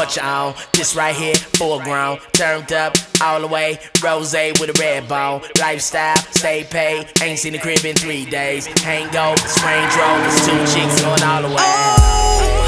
what you on. This right here, full grown, turned up all the way. Rose with a red bone. Lifestyle, stay paid. Ain't seen the crib in 3 days. Hangovers, Range Rovers, 2 chicks going all the way.